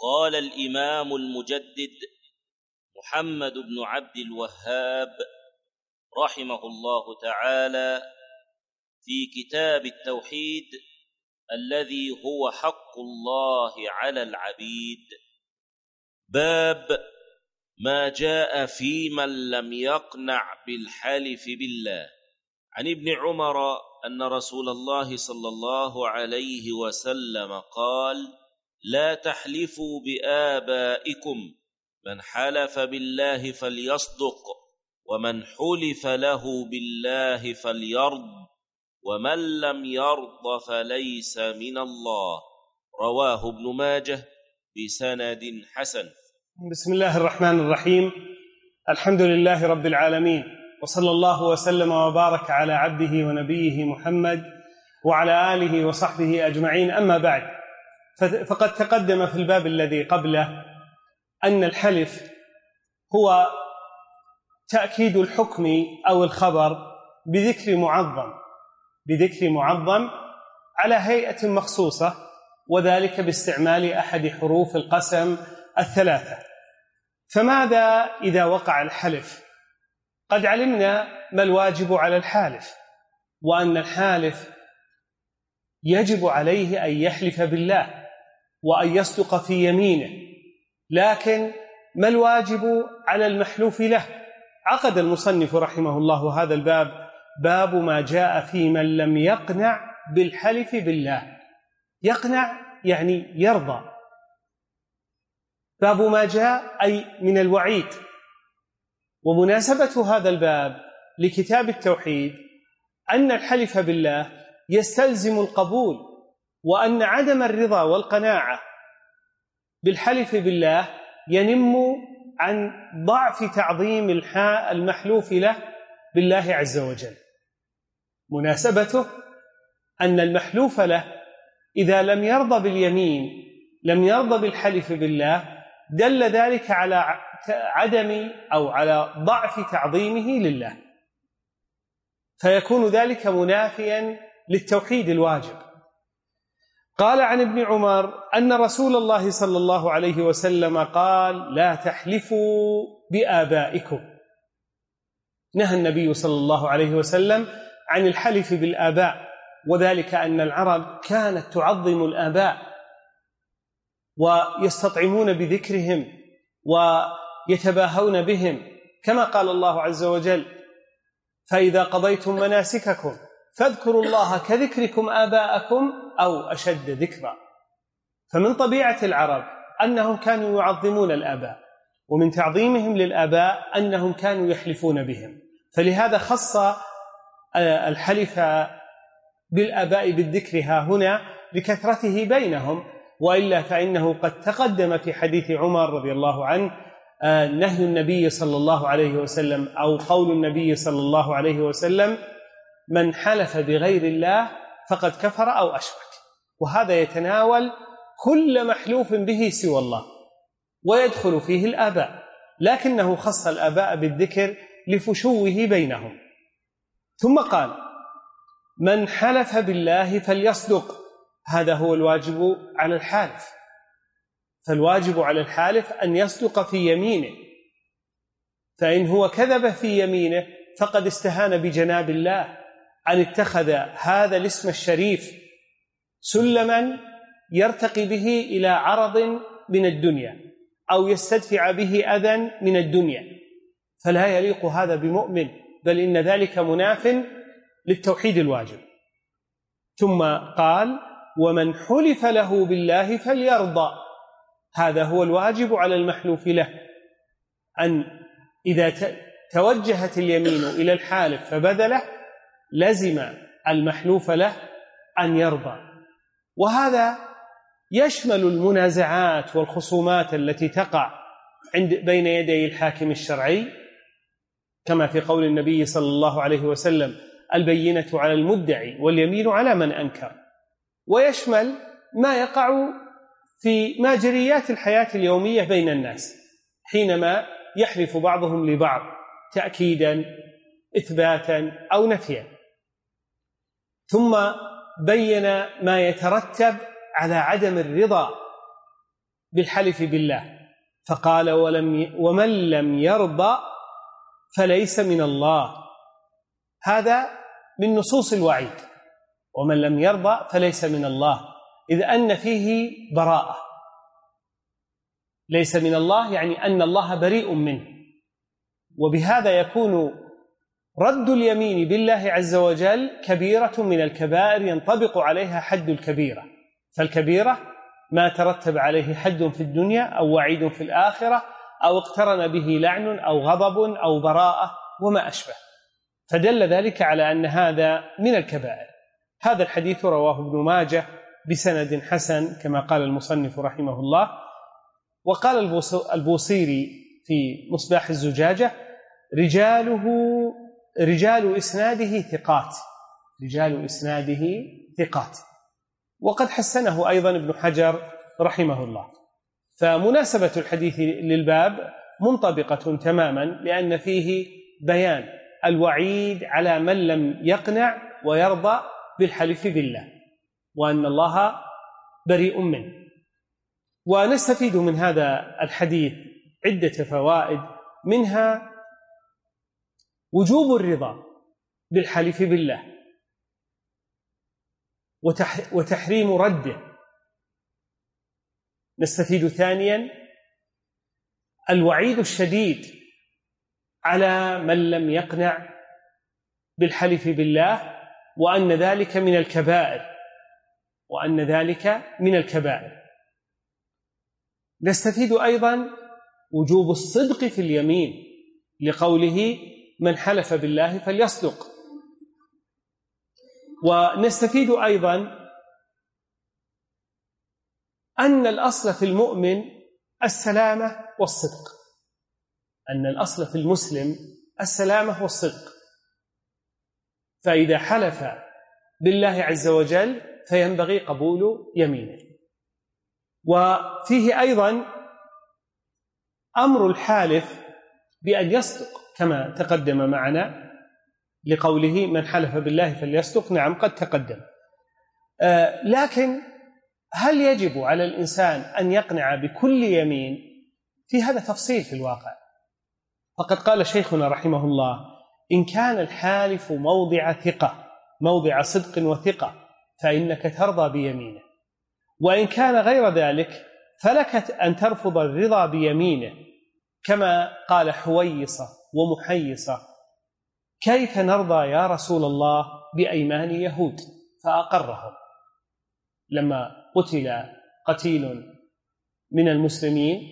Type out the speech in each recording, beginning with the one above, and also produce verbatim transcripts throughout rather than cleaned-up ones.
قال الإمام المجدد محمد بن عبد الوهاب رحمه الله تعالى في كتاب التوحيد الذي هو حق الله على العبيد: باب ما جاء في من لم يقنع بالحلف بالله. عن ابن عمر أن رسول الله صلى الله عليه وسلم قال: لا تحلفوا بآبائكم، من حلف بالله فليصدق، ومن حلف له بالله فليرض، ومن لم يرض فليس من الله. رواه ابن ماجه بسند حسن. بسم الله الرحمن الرحيم. الحمد لله رب العالمين، وصلى الله وسلم وبارك على عبده ونبيه محمد وعلى آله وصحبه أجمعين. أما بعد، فقد تقدم في الباب الذي قبله أن الحلف هو تأكيد الحكم أو الخبر بذكر معظم بذكر معظم على هيئة مخصوصة، وذلك باستعمال أحد حروف القسم الثلاثة. فماذا إذا وقع الحلف؟ قد علمنا ما الواجب على الحالف، وأن الحالف يجب عليه أن يحلف بالله وأن يصدق في يمينه، لكن ما الواجب على المحلوف له؟ عقد المصنف رحمه الله هذا الباب: باب ما جاء في من لم يقنع بالحلف بالله. يقنع يعني يرضى. باب ما جاء أي من الوعيد. ومناسبة هذا الباب لكتاب التوحيد أن الحلف بالله يستلزم القبول، وأن عدم الرضا والقناعة بالحلف بالله ينم عن ضعف تعظيم المحلوف له بالله عز وجل. مناسبته أن المحلوف له إذا لم يرضى باليمين، لم يرضى بالحلف بالله، دل ذلك على عدم أو على ضعف تعظيمه لله، فيكون ذلك منافيا للتوحيد الواجب. قال عن ابن عمر أن رسول الله صلى الله عليه وسلم قال: لا تحلفوا بآبائكم. نهى النبي صلى الله عليه وسلم عن الحلف بالآباء، وذلك أن العرب كانت تعظم الآباء ويستطعمون بذكرهم ويتباهون بهم، كما قال الله عز وجل: فإذا قضيتم مناسككم فاذكروا الله كذكركم آباءكم أو أشد ذكرا. فمن طبيعة العرب أنهم كانوا يعظمون الآباء، ومن تعظيمهم للآباء أنهم كانوا يحلفون بهم، فلهذا خص الحلف بالآباء بالذكر ها هنا لكثرته بينهم، وإلا فإنه قد تقدم في حديث عمر رضي الله عنه نهي النبي صلى الله عليه وسلم أو قول النبي صلى الله عليه وسلم: من حلف بغير الله فقد كفر أو أشرك. وهذا يتناول كل محلوف به سوى الله، ويدخل فيه الآباء، لكنه خص الآباء بالذكر لفشوه بينهم. ثم قال: من حلف بالله فليصدق. هذا هو الواجب على الحالف. فالواجب على الحالف أن يصدق في يمينه، فإن هو كذب في يمينه فقد استهان بجناب الله، أن اتخذ هذا الاسم الشريف سلما يرتقي به إلى عرض من الدنيا، أو يستدفع به أذى من الدنيا، فلا يليق هذا بمؤمن، بل إن ذلك مناف للتوحيد الواجب. ثم قال: ومن حلف له بالله فليرضى. هذا هو الواجب على المحلوف له، أن إذا توجهت اليمين إلى الحالف فبذله لزم المحلوف له أن يرضى. وهذا يشمل المنازعات والخصومات التي تقع عند بين يدي الحاكم الشرعي، كما في قول النبي صلى الله عليه وسلم: البينة على المدعي واليمين على من أنكر. ويشمل ما يقع في ماجريات الحياة اليومية بين الناس، حينما يحلف بعضهم لبعض تأكيدا، إثباتا أو نفيا. ثم بين ما يترتب على عدم الرضا بالحلف بالله، فقال ولم ومن لم يرضى فليس من الله. هذا من نصوص الوعيد، ومن لم يرضى فليس من الله، إذ أن فيه براءة. ليس من الله يعني أن الله بريء منه، وبهذا يكون رد اليمين بالله عز وجل كبيرة من الكبائر ينطبق عليها حد الكبيرة. فالكبيرة ما ترتب عليه حد في الدنيا أو وعيد في الآخرة أو اقترن به لعن أو غضب أو براءة وما أشبه، فدل ذلك على أن هذا من الكبائر. هذا الحديث رواه ابن ماجه بسند حسن كما قال المصنف رحمه الله. وقال البوصيري في مصباح الزجاجة: رجاله رجال إسناده ثقات، رجال إسناده ثقات. وقد حسنه أيضا ابن حجر رحمه الله. فمناسبة الحديث للباب منطبقة تماما، لأن فيه بيان الوعيد على من لم يقنع ويرضى بالحلف بالله، وأن الله بريء منه. ونستفيد من هذا الحديث عدة فوائد، منها وجوب الرضا بالحلف بالله وتحريم رده. نستفيد ثانيا الوعيد الشديد على من لم يقنع بالحلف بالله، وأن ذلك من الكبائر، وأن ذلك من الكبائر. نستفيد أيضا وجوب الصدق في اليمين، لقوله من حلف بالله فليصدق. ونستفيد أيضا أن الأصل في المؤمن السلامة والصدق، أن الأصل في المسلم السلامة والصدق، فإذا حلف بالله عز وجل فينبغي قبول يمينه. وفيه أيضا أمر الحالف بأن يصدق كما تقدم معنا، لقوله من حلف بالله فليصدق. نعم قد تقدم، آه لكن هل يجب على الإنسان أن يقنع بكل يمين؟ في هذا تفصيل في الواقع. فقد قال شيخنا رحمه الله: إن كان الحالف موضع ثقة، موضع صدق وثقة، فإنك ترضى بيمينه. وإن كان غير ذلك فلك أن ترفض الرضا بيمينه، كما قال حويصة ومحيصة: كيف نرضى يا رسول الله بأيمان يهود؟ فأقرهم. لما قتل قتيل من المسلمين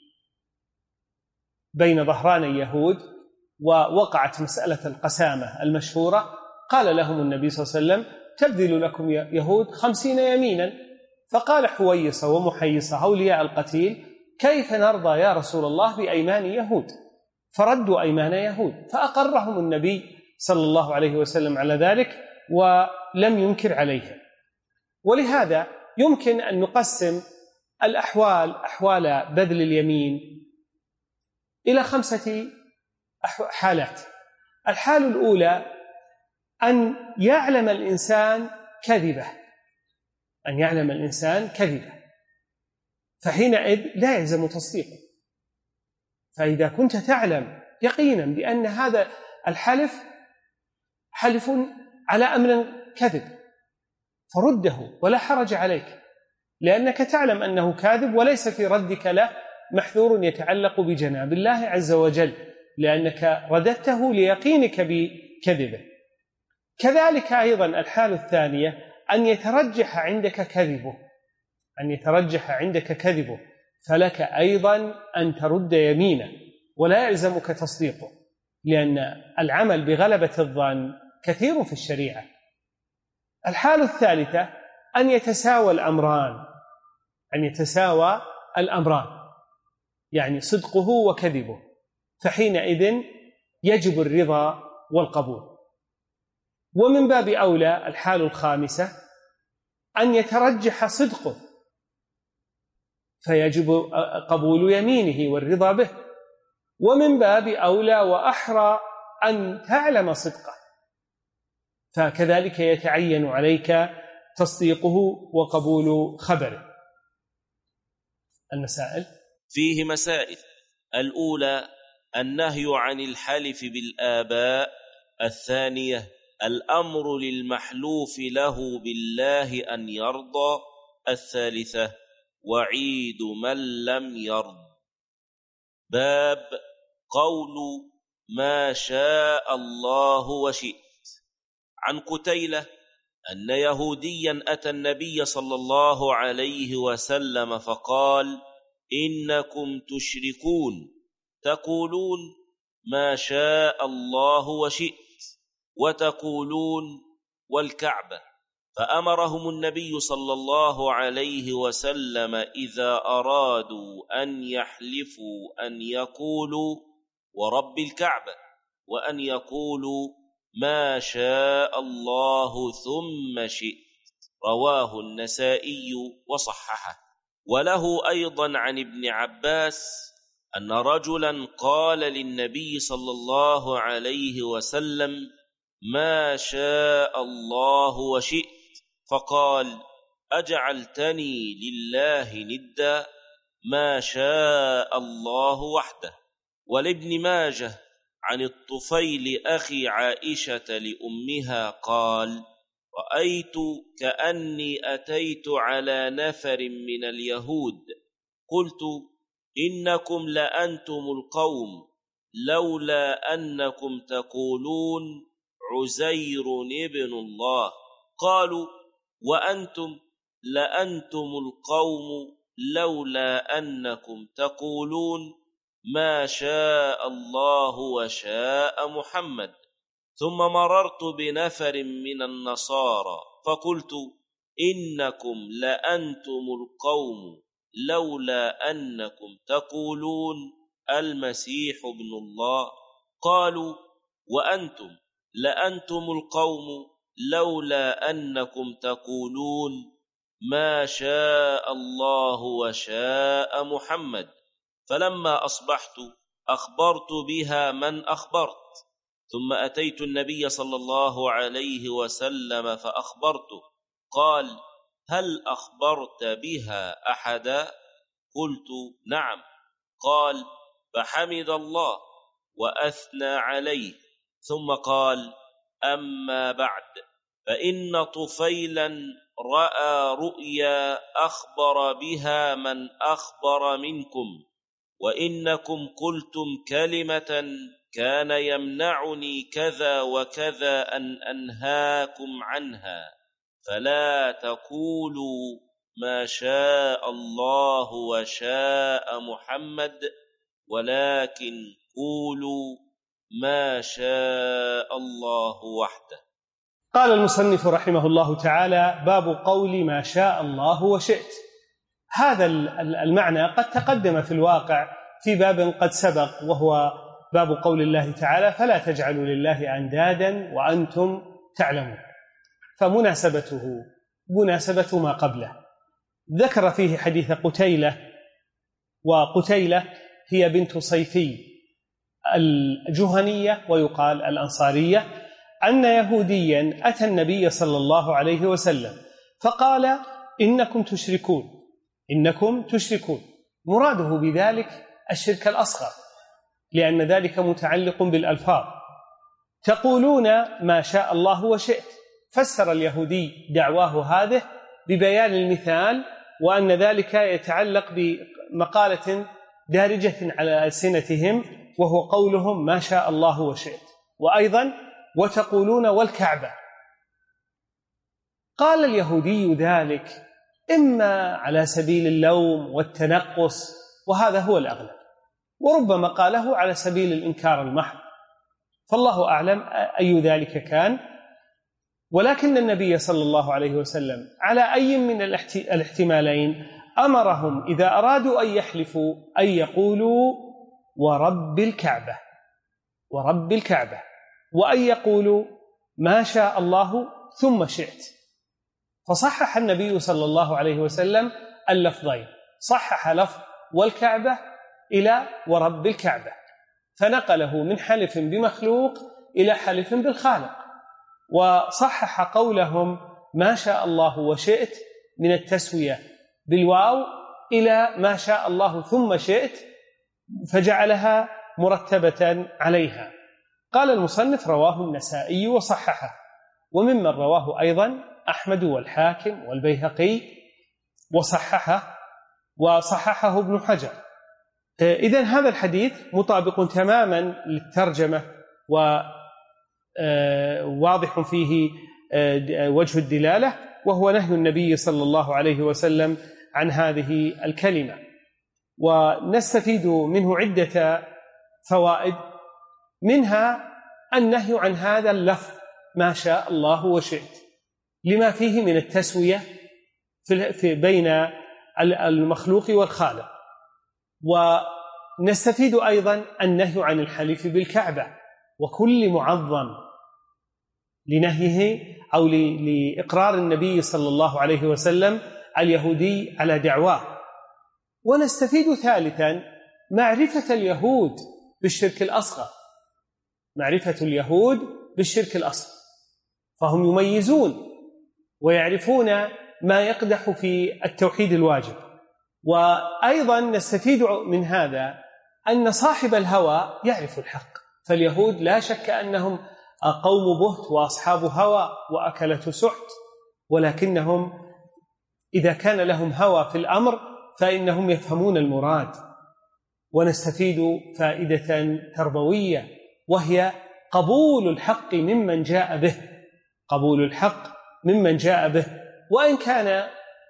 بين ظهران يهود ووقعت مسألة القسامة المشهورة، قال لهم النبي صلى الله عليه وسلم: تبذل لكم يهود خمسين يمينا. فقال حويصة ومحيصة أولياء القتيل: كيف نرضى يا رسول الله بأيمان يهود؟ فردوا أيمان يهود، فأقرهم النبي صلى الله عليه وسلم على ذلك ولم ينكر عليهم. ولهذا يمكن أن نقسم الأحوال، أحوال بذل اليمين، إلى خمسة حالات. الحال الأولى أن يعلم الإنسان كذبه، أن يعلم الإنسان كذبه، فحينئذ لا يلزم تصديقه. فإذا كنت تعلم يقينا بأن هذا الحلف حلف على أمر كذب فرده ولا حرج عليك، لأنك تعلم أنه كاذب وليس في ردك له محذور يتعلق بجناب الله عز وجل، لأنك رددته ليقينك بكذبه. كذلك أيضا الحالة الثانية أن يترجح عندك كذبه، أن يترجح عندك كذبه، فلك أيضا أن ترد يمينه ولا يلزمك تصديقه، لأن العمل بغلبة الظن كثير في الشريعة. الحالة الثالثة أن يتساوى الأمران، أن يتساوى الأمران يعني صدقه وكذبه، فحينئذ يجب الرضا والقبول. ومن باب أولى الحالة الخامسة أن يترجح صدقه فيجب قبول يمينه والرضا به. ومن باب أولى وأحرى أن تعلم صدقه، فكذلك يتعين عليك تصديقه وقبول خبره. المسائل فيه مسائل. الأولى النهي عن الحلف بالآباء. الثانية الأمر للمحلوف له بالله أن يرضى. الثالثة وعيد من لم يرض. باب قول ما شاء الله وشئت. عن قتيلة أن يهوديا أتى النبي صلى الله عليه وسلم فقال إنكم تشركون تقولون ما شاء الله وشئت وتقولون والكعبة. فأمرهم النبي صلى الله عليه وسلم إذا أرادوا أن يحلفوا أن يقولوا ورب الكعبة وأن يقولوا ما شاء الله ثم شئت. رواه النسائي وصححه. وله أيضا عن ابن عباس أن رجلا قال للنبي صلى الله عليه وسلم ما شاء الله وشئت، فقال أجعلتني لله ندا؟ ما شاء الله وحده. ولابن ماجه عن الطفيل أخي عائشة لأمها قال رأيت كأني أتيت على نفر من اليهود قلت إنكم لأنتم القوم لولا أنكم تقولون عزير ابن الله. قالوا وأنتم لأنتم القوم لولا أنكم تقولون ما شاء الله وشاء محمد. ثم مررت بنفر من النصارى فقلت إنكم لأنتم القوم لولا أنكم تقولون المسيح ابن الله. قالوا وأنتم لأنتم القوم لولا أنكم تقولون ما شاء الله وشاء محمد. فلما أصبحت أخبرت بها من أخبرت، ثم أتيت النبي صلى الله عليه وسلم فأخبرته. قال هل أخبرت بها أحدا؟ قلت نعم. قال فحمد الله وأثنى عليه، ثم قال أما بعد فإن طفيلا رأى رؤيا أخبر بها من أخبر منكم، وإنكم قلتم كلمة كان يمنعني كذا وكذا أن أنهاكم عنها، فلا تقولوا ما شاء الله وشاء محمد ولكن قولوا ما شاء الله وحده. قال المصنف رحمه الله تعالى باب قول ما شاء الله وشئت. هذا المعنى قد تقدم في الواقع في باب قد سبق، وهو باب قول الله تعالى فلا تجعلوا لله أندادا وأنتم تعلمون، فمناسبته مناسبة ما قبله. ذكر فيه حديث قتيلة، وقتيلة هي بنت صيفي الجهنية ويقال الأنصارية، أن يهوديا أتى النبي صلى الله عليه وسلم فقال إنكم تشركون إنكم تشركون مراده بذلك الشرك الأصغر، لأن ذلك متعلق بالألفاظ. تقولون ما شاء الله وشئت. فسر اليهودي دعواه هذه ببيان المثال، وأن ذلك يتعلق بمقالة دارجة على ألسنتهم، وهو قولهم ما شاء الله وشئت. وأيضا وتقولون والكعبة. قال اليهودي ذلك إما على سبيل اللوم والتنقص، وهذا هو الأغلب، وربما قاله على سبيل الإنكار المحض، فالله أعلم أي ذلك كان. ولكن النبي صلى الله عليه وسلم على أي من الاحتمالين أمرهم إذا أرادوا أن يحلفوا أن يقولوا ورب الكعبة ورب الكعبة وأن يقولوا ما شاء الله ثم شئت. فصحح النبي صلى الله عليه وسلم اللفظين، صحح لفظ والكعبة إلى ورب الكعبة، فنقله من حلف بمخلوق إلى حلف بالخالق، وصحح قولهم ما شاء الله وشئت من التسوية بالواو إلى ما شاء الله ثم شئت، فجعلها مرتبة عليها. قال المصنف: رواه النسائي وصححه، وممن رواه أيضا أحمد والحاكم والبيهقي وصححه وصححه ابن حجر. إذن هذا الحديث مطابق تماما للترجمة وواضح فيه وجه الدلالة، وهو نهي النبي صلى الله عليه وسلم عن هذه الكلمة. ونستفيد منه عدة فوائد، منها النهي عن هذا اللفظ ما شاء الله وشئت، لما فيه من التسوية في بين المخلوق والخالق. ونستفيد أيضا النهي عن الحلف بالكعبة وكل معظم، لنهيه أو لإقرار النبي صلى الله عليه وسلم اليهودي على دعواه. ونستفيد ثالثا معرفة اليهود بالشرك الأصغر، معرفة اليهود بالشرك الأصغر، فهم يميزون ويعرفون ما يقدح في التوحيد الواجب. وأيضا نستفيد من هذا أن صاحب الهوى يعرف الحق، فاليهود لا شك أنهم قوم بهت وأصحاب هوى وأكلة سحت، ولكنهم إذا كان لهم هوى في الأمر فإنهم يفهمون المراد. ونستفيد فائدة تربوية، وهي قبول الحق ممن جاء به، قبول الحق ممن جاء به وإن كان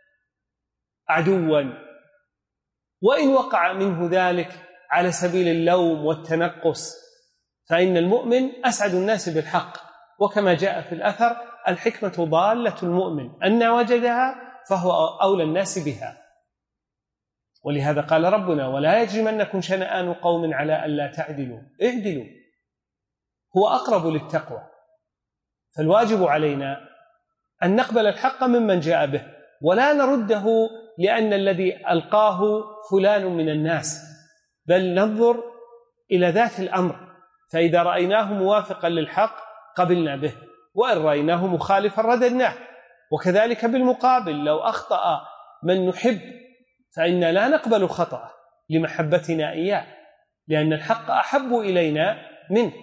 عدوا، وإن وقع منه ذلك على سبيل اللوم والتنقص، فإن المؤمن أسعد الناس بالحق، وكما جاء في الأثر: الحكمة ضالة المؤمن، أن وجدها فهو أولى الناس بها. ولهذا قال ربنا: ولا يجرمنكم شنآن قوم على ألا تعدلوا اعدلوا هو أقرب للتقوى. فالواجب علينا أن نقبل الحق ممن جاء به، ولا نرده لأن الذي ألقاه فلان من الناس، بل ننظر إلى ذات الأمر، فإذا رأيناه موافقا للحق قبلنا به، وإن رأيناه مخالفا رددناه. وكذلك بالمقابل، لو أخطأ من نحب فإنا لا نقبل خطأه لمحبتنا إياه، لأن الحق أحب إلينا منه.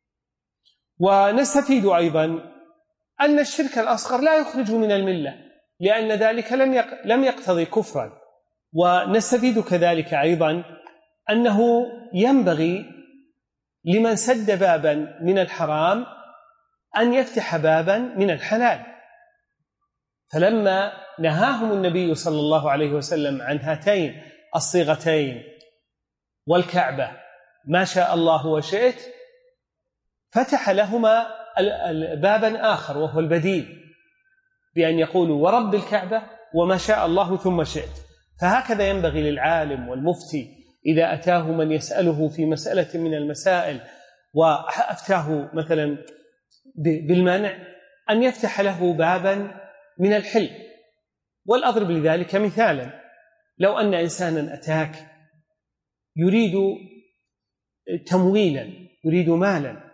ونستفيد أيضا أن الشرك الأصغر لا يخرج من الملة، لأن ذلك لم يقتضي كفرا. ونستفيد كذلك أيضا أنه ينبغي لمن سد بابا من الحرام أن يفتح بابا من الحلال. فلما نهاهم النبي صلى الله عليه وسلم عن هاتين الصيغتين والكعبة ما شاء الله وشئت، فتح لهما بابا آخر وهو البديل، بأن يقولوا ورب الكعبة وما شاء الله ثم شئت. فهكذا ينبغي للعالم والمفتي إذا أتاه من يسأله في مسألة من المسائل وأفتاه مثلا بالمنع، أن يفتح له بابا من الحل. والأضرب لذلك مثالا: لو أن إنسانا أتاك يريد تمويلا، يريد مالا،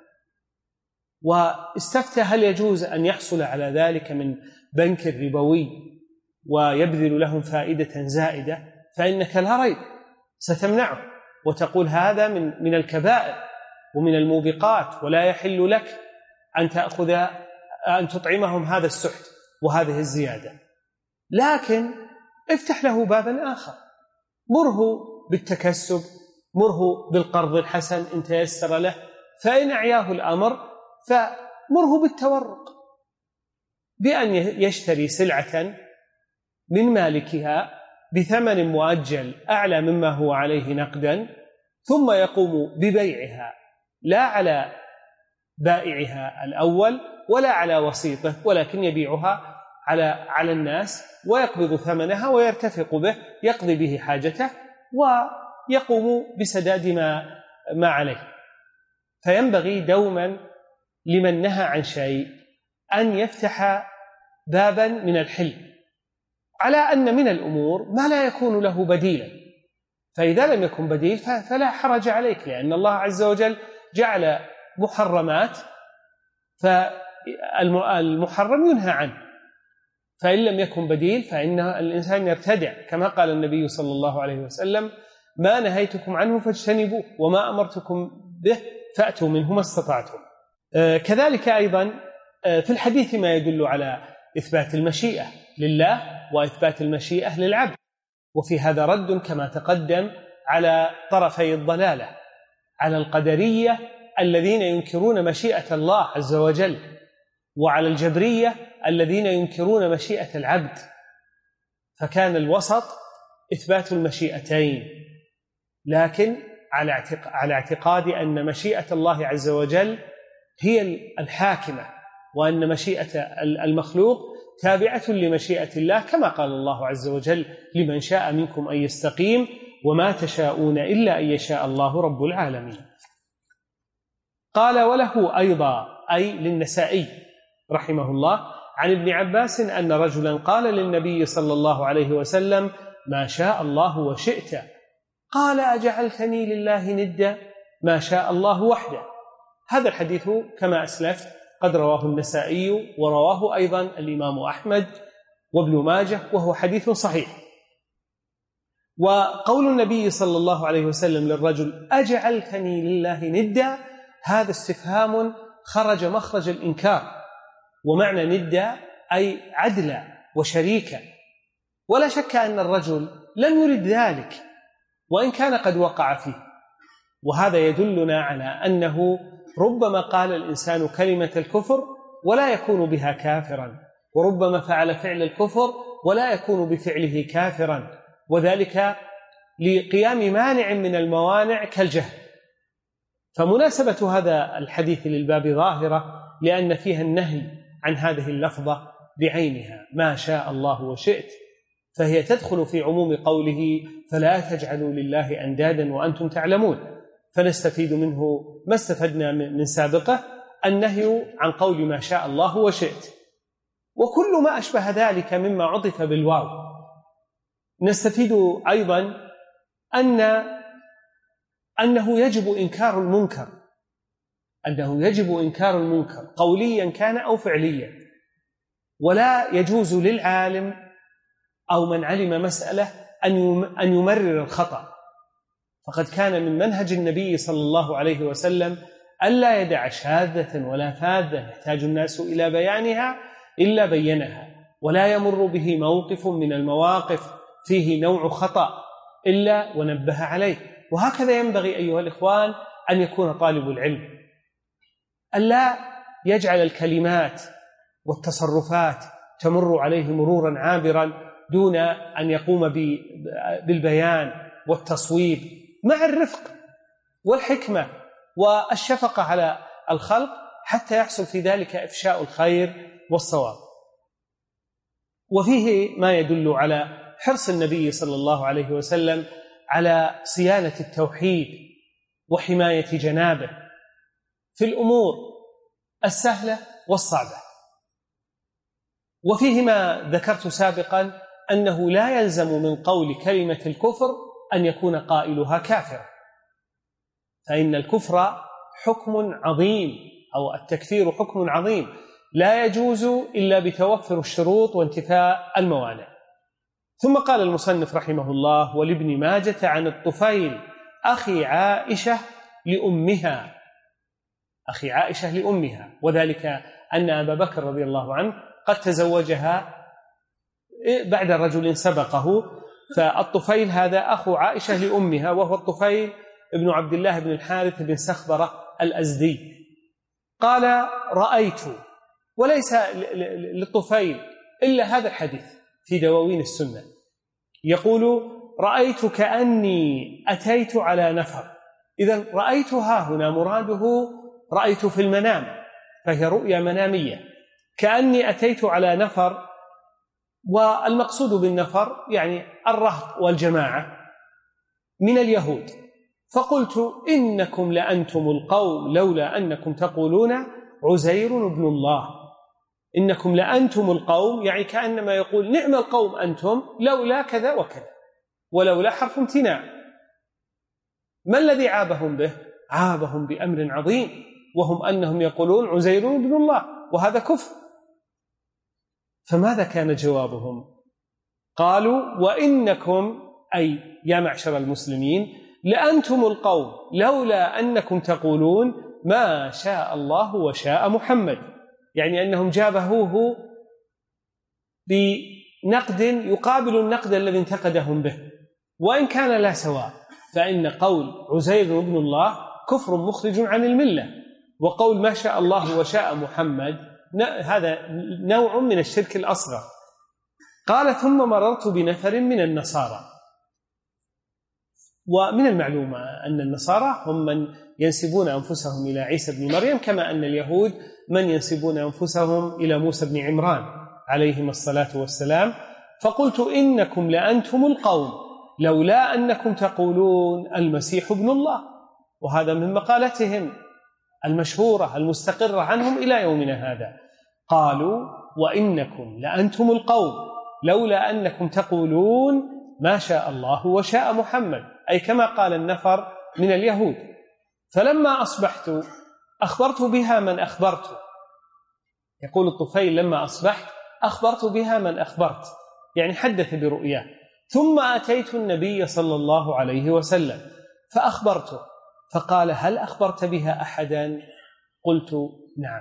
واستفتى هل يجوز أن يحصل على ذلك من بنك ربوي ويبذل لهم فائدة زائدة، فإنك لا ريب ستمنعه وتقول هذا من من الكبائر ومن الموبقات، ولا يحل لك أن تأخذ أن تطعمهم هذا السحت وهذه الزيادة. لكن افتح له بابا آخر، مره بالتكسب، مره بالقرض الحسن إن تيسر له، فإن أعياه الأمر فمره بالتورق، بأن يشتري سلعة من مالكها بثمن مؤجل أعلى مما هو عليه نقدا، ثم يقوم ببيعها لا على بائعها الأول ولا على وسيطه، ولكن يبيعها على على الناس ويقبض ثمنها ويرتفق به، يقضي به حاجته ويقوم بسداد ما ما عليه. فينبغي دوما لمن نهى عن شيء أن يفتح بابا من الحل، على أن من الأمور ما لا يكون له بديلا، فإذا لم يكن بديل فلا حرج عليك، لأن الله عز وجل جعل محرمات، فالمحرم ينهى عنه. فإن لم يكن بديل فإن الإنسان يرتدع، كما قال النبي صلى الله عليه وسلم: ما نهيتكم عنه فاجتنبوه وما أمرتكم به فأتوا منه ما استطعتم. كذلك أيضا في الحديث ما يدل على إثبات المشيئة لله وإثبات المشيئة للعبد، وفي هذا رد كما تقدم على طرفي الضلالة، على القدرية الذين ينكرون مشيئة الله عز وجل، وعلى الجبرية الذين ينكرون مشيئة العبد. فكان الوسط إثبات المشيئتين، لكن على اعتقاد أن مشيئة الله عز وجل هي الحاكمة، وأن مشيئة المخلوق تابعة لمشيئة الله، كما قال الله عز وجل: لمن شاء منكم أن يستقيم وما تشاءون إلا أن يشاء الله رب العالمين. قال: وله أيضا، أي للنسائي رحمه الله، عن ابن عباس أن رجلا قال للنبي صلى الله عليه وسلم: ما شاء الله وشئت. قال: أجعلتني لله ندا؟ ما شاء الله وحده. هذا الحديث كما أسلفت قد رواه النسائي، ورواه أيضا الإمام أحمد وابن ماجه، وهو حديث صحيح. وقول النبي صلى الله عليه وسلم للرجل: أجعلتني لله ندا، هذا استفهام خرج مخرج الإنكار، ومعنى ندا أي عدلا وشريكا، ولا شك أن الرجل لم يرد ذلك وإن كان قد وقع فيه. وهذا يدلنا على أنه ربما قال الإنسان كلمة الكفر ولا يكون بها كافرا، وربما فعل فعل الكفر ولا يكون بفعله كافرا، وذلك لقيام مانع من الموانع كالجهل. فمناسبة هذا الحديث للباب ظاهرة، لأن فيها النهي عن هذه اللفظة بعينها: ما شاء الله وشئت، فهي تدخل في عموم قوله: فلا تجعلوا لله أندادا وأنتم تعلمون. فنستفيد منه ما استفدنا من سابقه، النهي عن قول ما شاء الله وشئت، وكل ما أشبه ذلك مما عطف بالواو. نستفيد أيضا أن أنه يجب إنكار المنكر، أنه يجب إنكار المنكر قوليا كان أو فعليا، ولا يجوز للعالم أو من علم مسألة أن يمرر الخطأ. فقد كان من منهج النبي صلى الله عليه وسلم ألا يدع شاذة ولا فاذة يحتاج الناس إلى بيانها إلا بينها، ولا يمر به موقف من المواقف فيه نوع خطأ إلا ونبه عليه. وهكذا ينبغي أيها الإخوان أن يكون طالب العلم، ألا يجعل الكلمات والتصرفات تمر عليه مرورا عابرا دون أن يقوم بالبيان والتصويب مع الرفق والحكمة والشفقة على الخلق، حتى يحصل في ذلك إفشاء الخير والصواب. وفيه ما يدل على حرص النبي صلى الله عليه وسلم على صيانة التوحيد وحماية جنابه في الأمور السهلة والصعبة. وفيه ما ذكرت سابقا أنه لا يلزم من قول كلمة الكفر أن يكون قائلها كافرا، فإن الكفر حكم عظيم، أو التكفير حكم عظيم لا يجوز إلا بتوفر الشروط وانتفاء الموانع. ثم قال المصنف رحمه الله: ولابن ماجة عن الطفيل أخي عائشة لأمها، أخي عائشة لأمها، وذلك أن أبا بكر رضي الله عنه قد تزوجها بعد رجل سبقه، فالطفيل هذا أخو عائشة لأمها، وهو الطفيل ابن عبد الله بن الحارث بن سخبرة الأزدي. قال: رأيت، وليس للطفيل إلا هذا الحديث في دواوين السنة، يقول: رأيت كأني أتيت على نفر. إذن رأيتها هنا مراده رأيت في المنام، فهي رؤيا منامية، كأني أتيت على نفر، والمقصود بالنفر يعني الرهط والجماعة من اليهود، فقلت: إنكم لأنتم القوم لولا أنكم تقولون عزير ابن الله. إنكم لأنتم القوم يعني كأنما يقول: نعم القوم أنتم لولا كذا وكذا، ولولا حرف امتناع. ما الذي عابهم به؟ عابهم بأمر عظيم، وهم أنهم يقولون عزير ابن الله، وهذا كفر. فماذا كان جوابهم؟ قالوا: وإنكم، أي يا معشر المسلمين، لأنتم القوم لولا أنكم تقولون ما شاء الله وشاء محمد، يعني أنهم جابهوه بنقد يقابل النقد الذي انتقدهم به، وإن كان لا سواء، فإن قول عزير ابن الله كفر مخرج عن الملة، وقول ما شاء الله وشاء محمد هذا نوع من الشرك الأصغر. قال: ثم مررت بنفر من النصارى. ومن المعلوم أن النصارى هم من ينسبون أنفسهم إلى عيسى بن مريم، كما أن اليهود من ينسبون أنفسهم إلى موسى بن عمران عليهم الصلاة والسلام. فقلت: إنكم لأنتم القوم لولا أنكم تقولون المسيح ابن الله، وهذا من مقالتهم المشهورة المستقرة عنهم إلى يومنا هذا. قالوا: وإنكم لأنتم القوم لولا أنكم تقولون ما شاء الله وشاء محمد، أي كما قال النفر من اليهود. فلما أصبحت أخبرت بها من أخبرت، يقول الطفيل: لما أصبحت أخبرت بها من أخبرت، يعني حدث برؤياه. ثم أتيت النبي صلى الله عليه وسلم فأخبرته، فقال: هل أخبرت بها أحدا؟ قلت: نعم.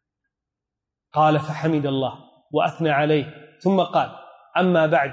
قال: فحمد الله وأثنى عليه، ثم قال: أما بعد،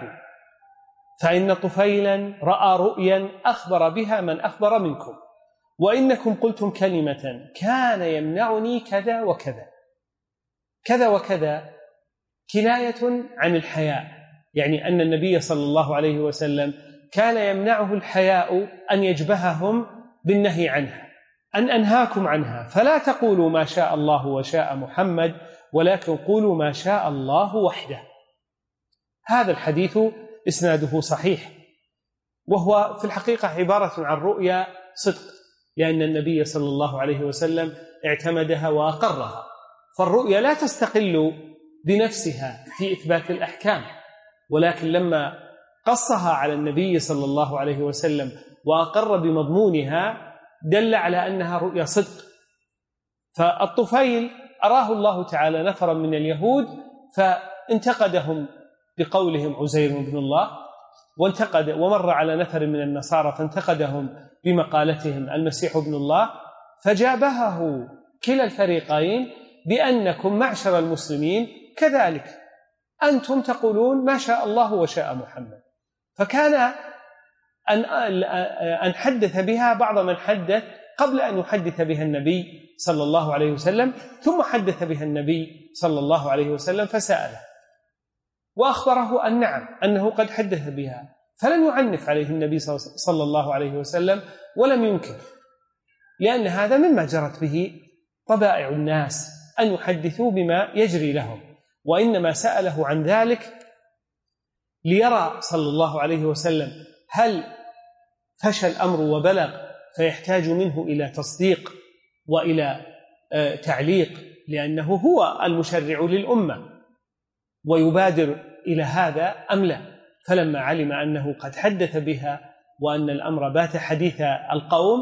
فإن طفيلا رأى رؤيا أخبر بها من أخبر منكم، وإنكم قلتم كلمة كان يمنعني كذا وكذا. كذا وكذا كناية عن الحياء، يعني أن النبي صلى الله عليه وسلم كان يمنعه الحياء أن يجبههم بالنهي عنها، أن أنهاكم عنها، فلا تقولوا ما شاء الله وشاء محمد، ولكن قولوا ما شاء الله وحده. هذا الحديث إسناده صحيح، وهو في الحقيقة عبارة عن رؤيا صدق، لأن النبي صلى الله عليه وسلم اعتمدها وأقرها. فالرؤيا لا تستقل بنفسها في إثبات الأحكام، ولكن لما قصها على النبي صلى الله عليه وسلم وأقر بمضمونها دل على أنها رؤيا صدق. فالطفيل أراه الله تعالى نفرا من اليهود فانتقدهم بقولهم عزير بن الله، وانتقد ومر على نفر من النصارى فانتقدهم بمقالتهم المسيح ابن الله، فجابهه كلا الفريقين بأنكم معشر المسلمين كذلك أنتم تقولون ما شاء الله وشاء محمد. فكان أن أن حدث بها بعض من حدث قبل أن يحدث بها النبي صلى الله عليه وسلم، ثم حدث بها النبي صلى الله عليه وسلم فسأله وأخبره أن نعم أنه قد حدث بها، فلم يعنف عليه النبي صلى الله عليه وسلم ولم ينكر، لأن هذا مما جرت به طبائع الناس أن يحدثوا بما يجري لهم، وإنما سأله عن ذلك ليرى صلى الله عليه وسلم هل فشى الأمر وبلغ فيحتاج منه إلى تصديق وإلى تعليق، لأنه هو المشرع للأمة، ويبادر إلى هذا أم لا. فلما علم أنه قد حدث بها وأن الأمر بات حديث القوم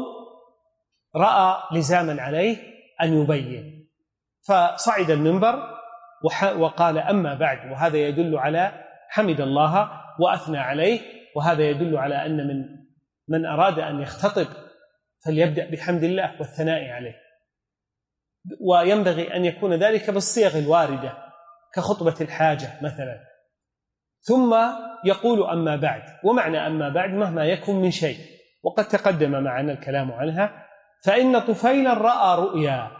رأى لزاما عليه أن يبين، فصعد المنبر وقال: أما بعد. وهذا يدل على حمد الله وأثنى عليه، وهذا يدل على أن من من أراد أن يختطب فليبدأ بحمد الله والثناء عليه، وينبغي أن يكون ذلك بالصيغ الواردة كخطبة الحاجة مثلا، ثم يقول أما بعد. ومعنى أما بعد مهما يكن من شيء، وقد تقدم معنا الكلام عنها. فإن طفيلا رأى رؤيا،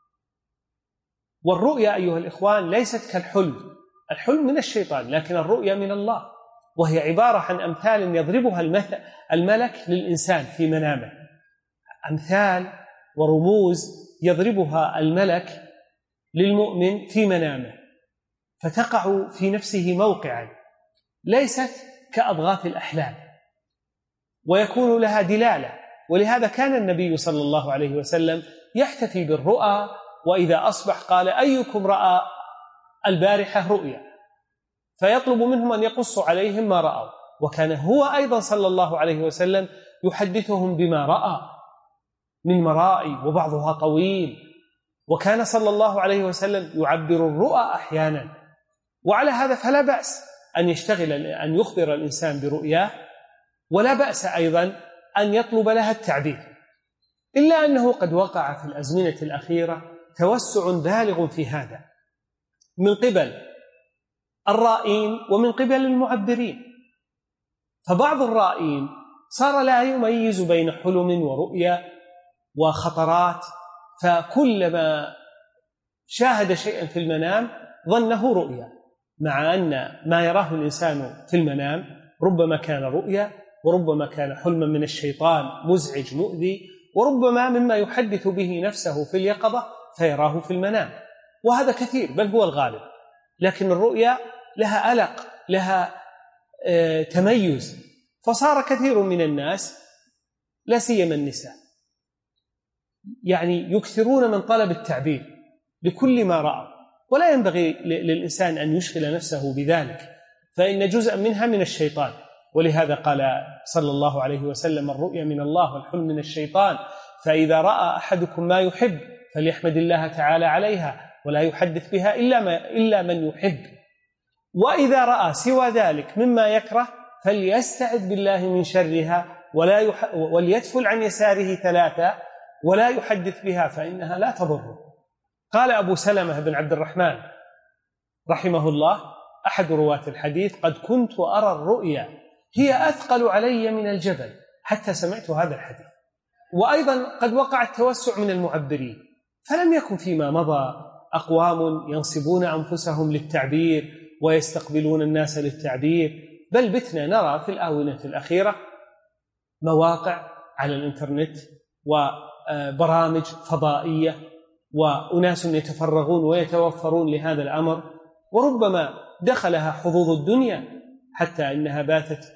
والرؤيا أيها الإخوان ليست كالحلم، الحلم من الشيطان، لكن الرؤيا من الله، وهي عبارة عن أمثال يضربها الملك للإنسان في منامه، أمثال ورموز يضربها الملك للمؤمن في منامه، فتقع في نفسه موقعا ليست كأضغاث الأحلام، ويكون لها دلالة. ولهذا كان النبي صلى الله عليه وسلم يحتفي بالرؤى، وإذا أصبح قال: أيكم رأى البارحة رؤيا، فيطلب منهم أن يقصوا عليهم ما رأوا. وكان هو أيضا صلى الله عليه وسلم يحدثهم بما رأى من مرائي، وبعضها طويل. وكان صلى الله عليه وسلم يعبر الرؤى أحيانا، وعلى هذا فلا بأس أن يشتغل أن يخبر الإنسان برؤياه، ولا بأس أيضا أن يطلب لها التعبير، إلا أنه قد وقع في الأزمنة الأخيرة توسع بالغ في هذا من قبل الرائين ومن قبل المعبرين. فبعض الرائين صار لا يميز بين حلم ورؤيا وخطرات، فكلما شاهد شيئا في المنام ظنه رؤيا، مع أن ما يراه الإنسان في المنام ربما كان رؤيا، وربما كان حلما من الشيطان مزعج مؤذي، وربما مما يحدث به نفسه في اليقظة فيراه في المنام، وهذا كثير بل هو الغالب. لكن الرؤيا لها ألق، لها آه تميز، فصار كثير من الناس لا سيما النساء يعني يكثرون من طلب التعبير لكل ما رأى، ولا ينبغي للإنسان أن يشغل نفسه بذلك، فإن جزءا منها من الشيطان. ولهذا قال صلى الله عليه وسلم: الرؤيا من الله والحلم من الشيطان، فإذا رأى أحدكم ما يحب فليحمد الله تعالى عليها ولا يحدث بها إلا, ما إلا من يحب، وإذا رأى سوى ذلك مما يكره فليستعذ بالله من شرها ولا يح... وليتفل عن يساره ثلاثة ولا يحدث بها فإنها لا تضره. قال أبو سلمة بن عبد الرحمن رحمه الله أحد رواة الحديث: قد كنت أرى الرؤيا هي أثقل علي من الجبل حتى سمعت هذا الحديث. وأيضا قد وقع التوسع من المعبرين، فلم يكن فيما مضى أقوام ينصبون أنفسهم للتعبير ويستقبلون الناس للتعبير، بل بتنا نرى في الآونة الأخيرة مواقع على الإنترنت وبرامج فضائية وأناس يتفرغون ويتوفرون لهذا الأمر، وربما دخلها حظوظ الدنيا حتى إنها باتت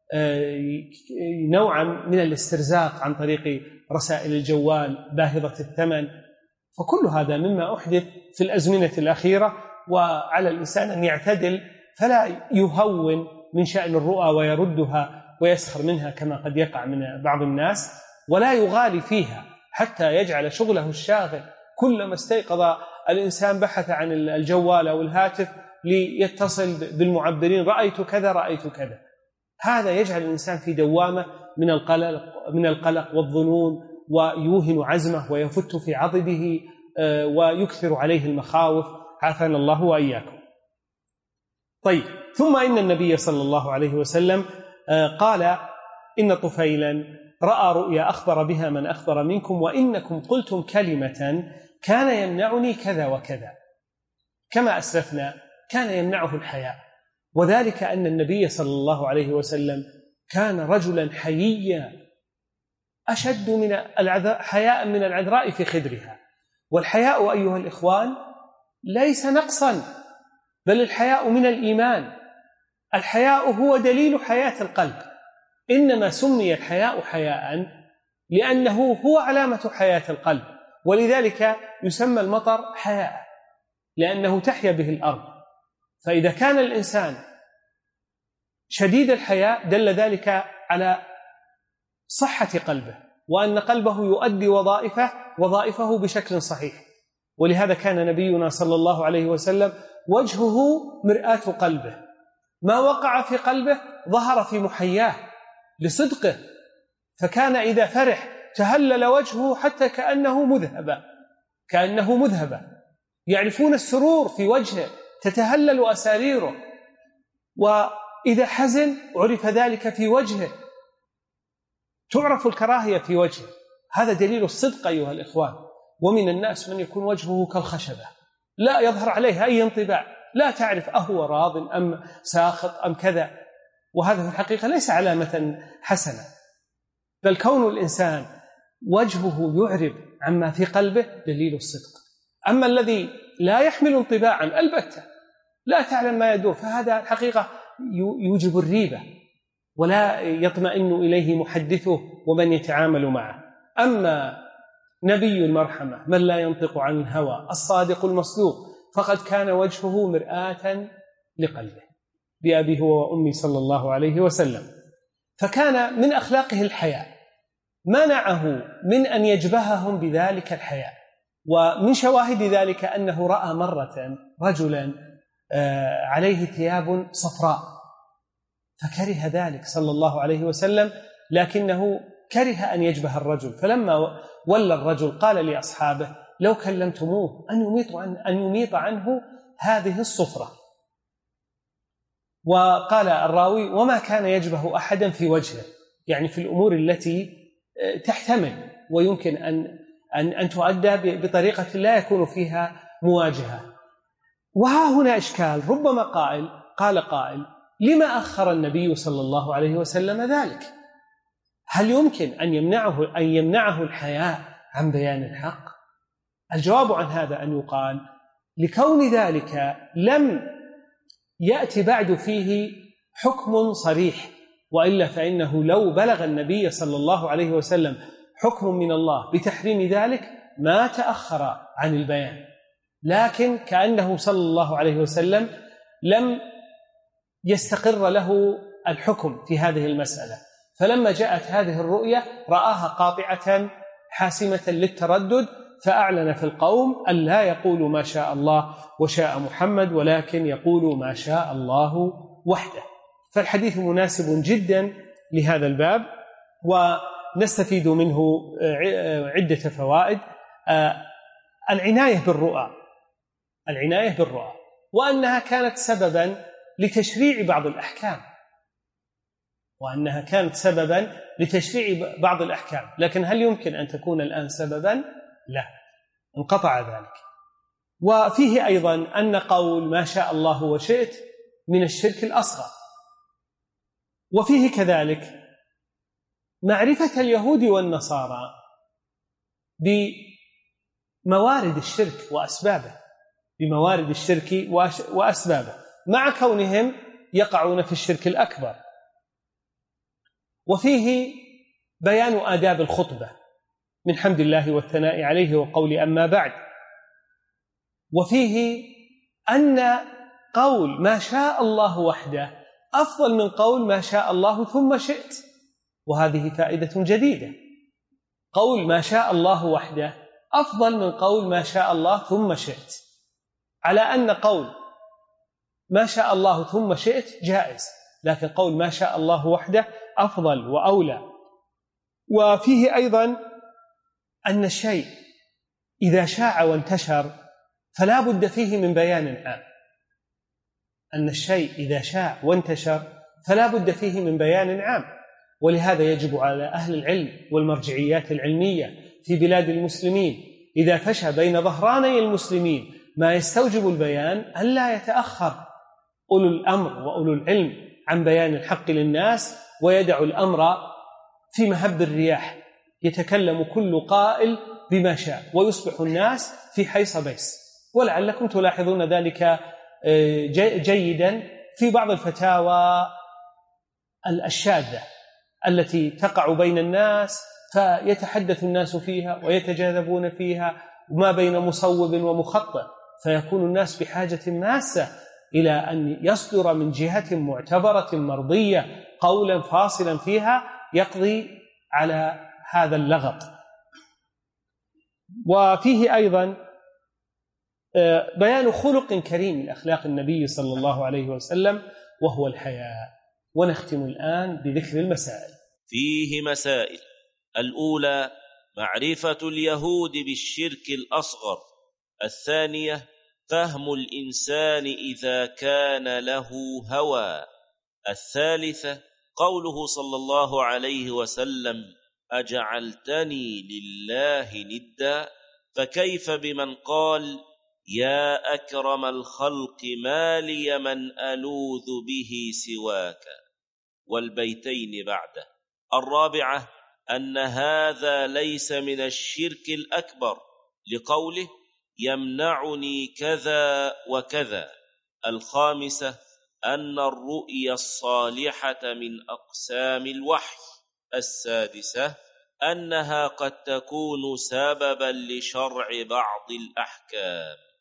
نوعا من الاسترزاق عن طريق رسائل الجوال باهظة الثمن. فكل هذا مما أحدث في الأزمنة الأخيرة، وعلى الإنسان أن يعتدل فلا يهون من شأن الرؤى ويردها ويسخر منها كما قد يقع من بعض الناس، ولا يغالي فيها حتى يجعل شغله الشاغل كلما استيقظ الإنسان بحث عن الجوال أو الهاتف ليتصل بالمعبرين: رأيت كذا رأيت كذا. هذا يجعل الإنسان في دوامة من القلق من القلق والظنون، ويوهن عزمه ويفت في عضده ويكثر عليه المخاوف، عافانا الله وإياكم. طيب، ثم إن النبي صلى الله عليه وسلم قال: إن طفيلا رأى رؤيا أخبر بها من أخبر منكم، وإنكم قلتم كلمة كان يمنعني كذا وكذا. كما أسلفنا كان يمنعه الحياء، وذلك أن النبي صلى الله عليه وسلم كان رجلا حييا أشد من العذراء حياء من العذراء في خدرها. والحياء أيها الإخوان ليس نقصا، بل الحياء من الإيمان. الحياء هو دليل حياة القلب، إنما سمي الحياء حياء لأنه هو علامة حياة القلب، ولذلك يسمى المطر حياء لأنه تحيا به الأرض. فإذا كان الإنسان شديد الحياء دل ذلك على صحة قلبه، وأن قلبه يؤدي وظائفه وظائفه بشكل صحيح. ولهذا كان نبينا صلى الله عليه وسلم وجهه مرآة قلبه، ما وقع في قلبه ظهر في محياه لصدقه، فكان إذا فرح تهلل وجهه حتى كأنه مذهبا كأنه مذهبا يعرفون السرور في وجهه، تتهلل أساريره. وإذا حزن عرف ذلك في وجهه، تعرف الكراهية في وجهه. هذا دليل الصدق أيها الإخوان. ومن الناس من يكون وجهه كالخشبة، لا يظهر عليه أي انطباع، لا تعرف أهو راض أم ساخط أم كذا، وهذا في الحقيقة ليس علامة حسنة، بل كون الإنسان وجهه يعرب عما في قلبه دليل الصدق. أما الذي لا يحمل انطباعا البتة، لا تعلم ما يدور، فهذا الحقيقة يوجب الريبة ولا يطمئن إليه محدثه ومن يتعامل معه. أما نبي المرحمة من لا ينطق عن الهوى الصادق المصدوق فقد كان وجهه مرآة لقلبه بأبي هو وأمي صلى الله عليه وسلم. فكان من أخلاقه الحياء، منعه من أن يجبههم بذلك الحياء. ومن شواهد ذلك أنه رأى مرة رجلا عليه ثياب صفراء، فكره ذلك صلى الله عليه وسلم، لكنه كره أن يجبه الرجل، فلما ولى الرجل قال لأصحابه: لو كلمتموه أن يميط, عن أن يميط عنه هذه الصفرة. وقال الراوي: وما كان يجبه أحدا في وجهه، يعني في الأمور التي تحتمل ويمكن أن, أن, أن تؤدى بطريقة لا يكون فيها مواجهة. وها هنا إشكال، ربما قائل قال قائل: لما أخر النبي صلى الله عليه وسلم ذلك؟ هل يمكن أن يمنعه, أن يمنعه الحياء عن بيان الحق؟ الجواب عن هذا أن يقال: لكون ذلك لم يأتي بعد فيه حكم صريح، وإلا فإنه لو بلغ النبي صلى الله عليه وسلم حكم من الله بتحريم ذلك ما تأخر عن البيان، لكن كأنه صلى الله عليه وسلم لم يستقر له الحكم في هذه المسألة، فلما جاءت هذه الرؤية رآها قاطعة حاسمة للتردد، فأعلن في القوم أن لا يقولوا ما شاء الله وشاء محمد، ولكن يقولوا ما شاء الله وحده. فالحديث مناسب جدا لهذا الباب، ونستفيد منه عدة فوائد. العناية بالرؤى العناية بالرؤى وأنها كانت سببا لتشريع بعض الأحكام وأنها كانت سببا لتشريع بعض الأحكام لكن هل يمكن أن تكون الآن سببا؟ لا، انقطع ذلك. وفيه أيضا أن قول ما شاء الله وشئت من الشرك الأصغر، وفيه كذلك معرفة اليهود والنصارى بموارد الشرك وأسبابه بموارد الشرك وأسبابه مع كونهم يقعون في الشرك الأكبر. وفيه بيان آداب الخطبة من حمد الله والثناء عليه وقول أما بعد. وفيه أن قول ما شاء الله وحده أفضل من قول ما شاء الله ثم شئت، وهذه فائدة جديدة. قول ما شاء الله وحده أفضل من قول ما شاء الله ثم شئت، على أن قول ما شاء الله ثم شئت جائز، لكن قول ما شاء الله وحده أفضل وأولى. وفيه أيضا أن الشيء إذا شاع وانتشر فلا بد فيه من بيان عام أن الشيء إذا شاع وانتشر فلا بد فيه من بيان عام ولهذا يجب على أهل العلم والمرجعيات العلمية في بلاد المسلمين إذا فشى بين ظهراني المسلمين ما يستوجب البيان ألا يتأخر أولو الأمر وأولو العلم عن بيان الحق للناس ويدع الأمر في مهب الرياح، يتكلم كل قائل بما شاء ويصبح الناس في حيص بيس. ولعلكم تلاحظون ذلك جيدا في بعض الفتاوى الشاذة التي تقع بين الناس فيتحدث الناس فيها ويتجاذبون فيها وما بين مصوب ومخطئ، فيكون الناس بحاجة ماسة إلى أن يصدر من جهة معتبرة مرضية قولا فاصلا فيها يقضي على هذا اللغط. وفيه أيضا بيان خلق كريم من أخلاق النبي صلى الله عليه وسلم وهو الحياء. ونختم الآن بذكر المسائل. فيه مسائل: الأولى معرفة اليهود بالشرك الأصغر. الثانية فهم الإنسان إذا كان له هوى. الثالثة قوله صلى الله عليه وسلم: أجعلتني لله ندا، فكيف بمن قال: يا أكرم الخلق ما لي من ألوذ به سواك. والبيتين بعده. الرابعة أن هذا ليس من الشرك الأكبر لقوله: يمنعني كذا وكذا. الخامسة أن الرؤيا الصالحة من أقسام الوحي. السادسة أنها قد تكون سببا لشرع بعض الأحكام.